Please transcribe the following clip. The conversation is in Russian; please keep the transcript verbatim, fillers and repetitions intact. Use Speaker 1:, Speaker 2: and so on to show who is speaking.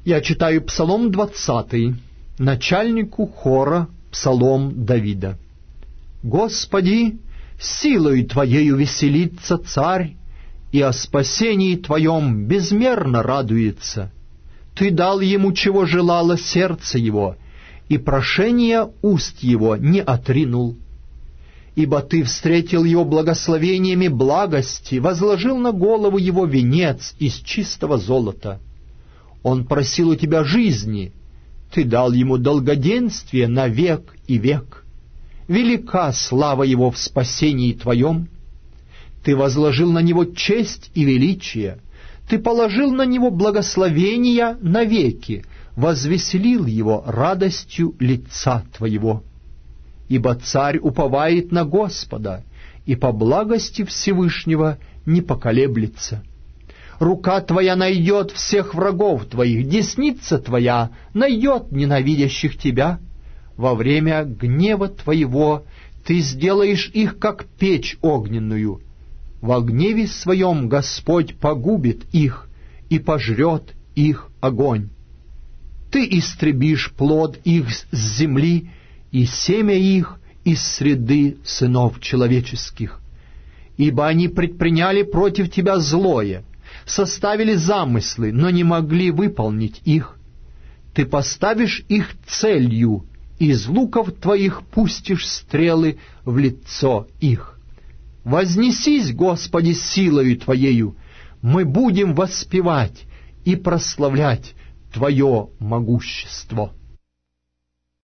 Speaker 1: Я читаю Псалом двадцатый, начальнику хора Псалом Давида. «Господи, силою Твоею веселится царь, и о спасении Твоем безмерно радуется. Ты дал ему, чего желало сердце его, и прошение уст его не отринул. Ибо Ты встретил его благословениями благости, возложил на голову его венец из чистого золота. Он просил у Тебя жизни, Ты дал ему долгоденствие на век и век. Велика слава его в спасении Твоем. Ты возложил на него честь и величие, Ты положил на него благословения навеки, возвеселил его радостью лица Твоего. Ибо царь уповает на Господа, и по благости Всевышнего не поколеблется. Рука Твоя найдет всех врагов Твоих, десница Твоя найдет ненавидящих Тебя. Во время гнева Твоего Ты сделаешь их, как печь огненную. Во гневе Своем Господь погубит их и пожрет их огонь. Ты истребишь плод их с земли и семя их из среды сынов человеческих. Ибо они предприняли против Тебя злое, составили замыслы, но не могли выполнить их. Ты поставишь их целью, из луков Твоих пустишь стрелы в лицо их. Вознесись, Господи, силою Твоею, мы будем воспевать и прославлять Твое могущество».